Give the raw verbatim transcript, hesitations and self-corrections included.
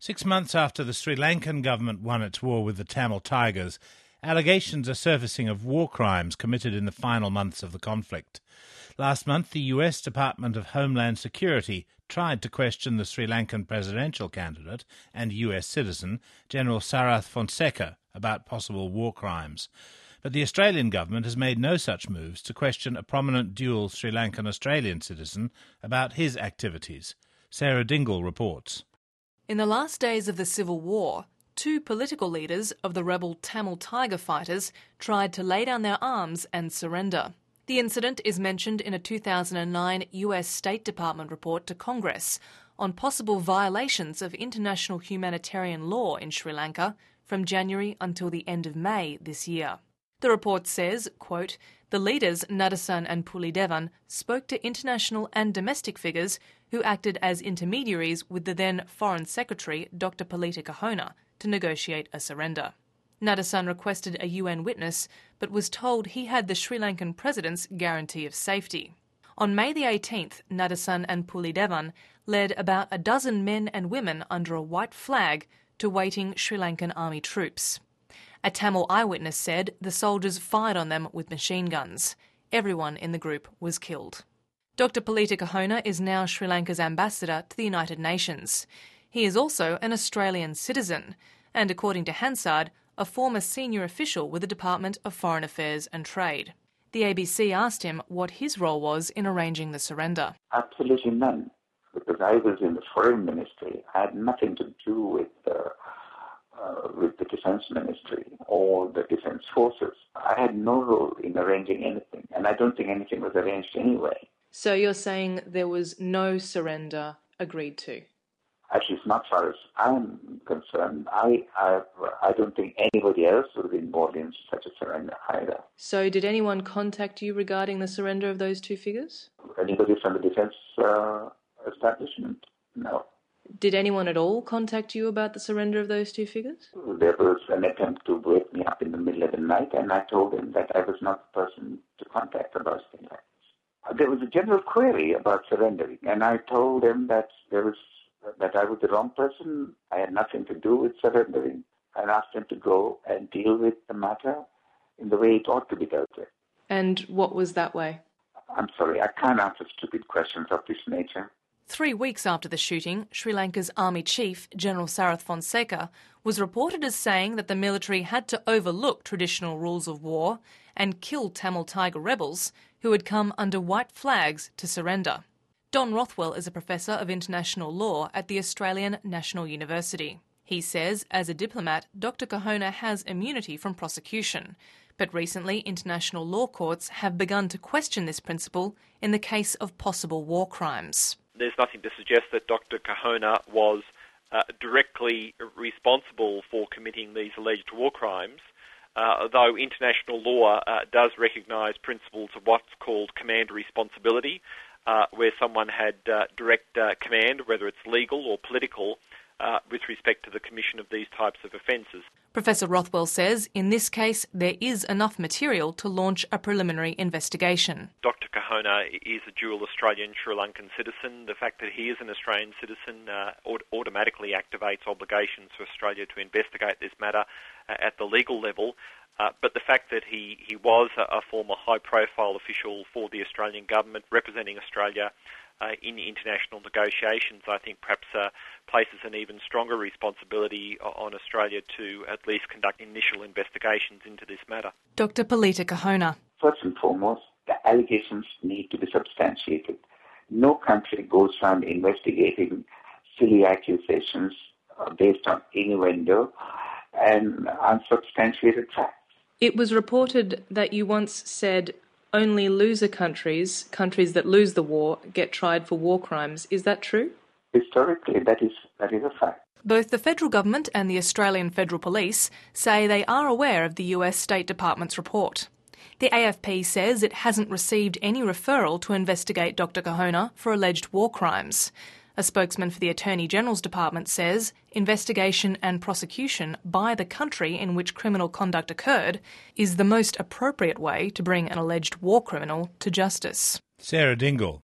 Six months after the Sri Lankan government won its war with the Tamil Tigers, allegations are surfacing of war crimes committed in the final months of the conflict. Last month, the U S Department of Homeland Security tried to question the Sri Lankan presidential candidate and U S citizen, General Sarath Fonseca, about possible war crimes. But the Australian government has made no such moves to question a prominent dual Sri Lankan-Australian citizen about his activities. Sarah Dingle reports. In the last days of the Civil War, two political leaders of the rebel Tamil Tiger fighters tried to lay down their arms and surrender. The incident is mentioned in a two thousand nine U S State Department report to Congress on possible violations of international humanitarian law in Sri Lanka from January until the end of May this year. The report says, quote, the leaders Nadasan and Pulidevan spoke to international and domestic figures who acted as intermediaries with the then Foreign Secretary Doctor Palita Kahona to negotiate a surrender. Nadasan requested a U N witness but was told he had the Sri Lankan president's guarantee of safety. On May the eighteenth, Nadasan and Pulidevan led about a dozen men and women under a white flag to waiting Sri Lankan army troops. A Tamil eyewitness said the soldiers fired on them with machine guns. Everyone in the group was killed. Doctor Palita Kahona is now Sri Lanka's ambassador to the United Nations. He is also an Australian citizen and, according to Hansard, a former senior official with the Department of Foreign Affairs and Trade. The A B C asked him what his role was in arranging the surrender. Absolutely none, because I was in the Foreign Ministry. I had nothing to do with uh, uh, with the Defence Ministry or the Defence Forces. I had no role in arranging anything, and I don't think anything was arranged anyway. So you're saying there was no surrender agreed to? At least not far as I'm concerned. I, I I don't think anybody else would have been involved in such a surrender either. So did anyone contact you regarding the surrender of those two figures? Anybody from the defence uh, establishment? No. Did anyone at all contact you about the surrender of those two figures? There was an attempt to wake me up in the middle of the night, and I told him that I was not the person to contact about things like this. There was a general query about surrendering, and I told him that there was that I was the wrong person. I had nothing to do with surrendering, and asked him to go and deal with the matter in the way it ought to be dealt with. And what was that way? I'm sorry, I can't answer stupid questions of this nature. Three weeks after the shooting, Sri Lanka's Army Chief, General Sarath Fonseca, was reported as saying that the military had to overlook traditional rules of war and kill Tamil Tiger rebels who had come under white flags to surrender. Don Rothwell is a professor of international law at the Australian National University. He says, as a diplomat, Doctor Kahona has immunity from prosecution, but recently international law courts have begun to question this principle in the case of possible war crimes. There's nothing to suggest that Doctor Kahona was uh, directly responsible for committing these alleged war crimes, uh, though international law uh, does recognise principles of what's called command responsibility, Uh, where someone had uh, direct uh, command, whether it's legal or political, uh, with respect to the commission of these types of offences. Professor Rothwell says in this case there is enough material to launch a preliminary investigation. Doctor Kahona is a dual Australian Sri Lankan citizen. The fact that he is an Australian citizen uh, aut- automatically activates obligations for Australia to investigate this matter uh, at the legal level. Uh, but the fact that he, he was a, a former high-profile official for the Australian government representing Australia uh, in international negotiations, I think perhaps uh, places an even stronger responsibility on Australia to at least conduct initial investigations into this matter. Doctor Palita Kahona. First and foremost, the allegations need to be substantiated. No country goes around investigating silly accusations uh, based on innuendo and unsubstantiated facts. It was reported that you once said only loser countries, countries that lose the war, get tried for war crimes. Is that true? Historically, that is that is a fact. Both the federal government and the Australian Federal Police say they are aware of the U S State Department's report. The A F P says it hasn't received any referral to investigate Doctor Kahona for alleged war crimes. A spokesman for the Attorney General's Department says investigation and prosecution by the country in which criminal conduct occurred is the most appropriate way to bring an alleged war criminal to justice. Sarah Dingle.